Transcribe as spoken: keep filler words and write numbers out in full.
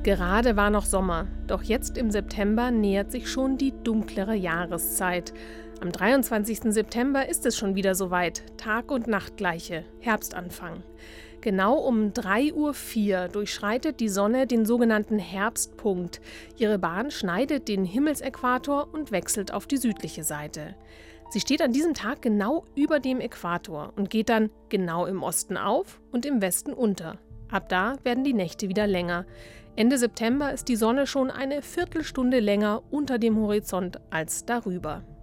Gerade war noch Sommer, doch jetzt im September nähert sich schon die dunklere Jahreszeit. Am dreiundzwanzigsten September ist es schon wieder soweit, Tag- und Nachtgleiche, Herbstanfang. Genau um drei Uhr vier durchschreitet die Sonne den sogenannten Herbstpunkt. Ihre Bahn schneidet den Himmelsäquator und wechselt auf die südliche Seite. Sie steht an diesem Tag genau über dem Äquator und geht dann genau im Osten auf und im Westen unter. Ab da werden die Nächte wieder länger. Ende September ist die Sonne schon eine Viertelstunde länger unter dem Horizont als darüber.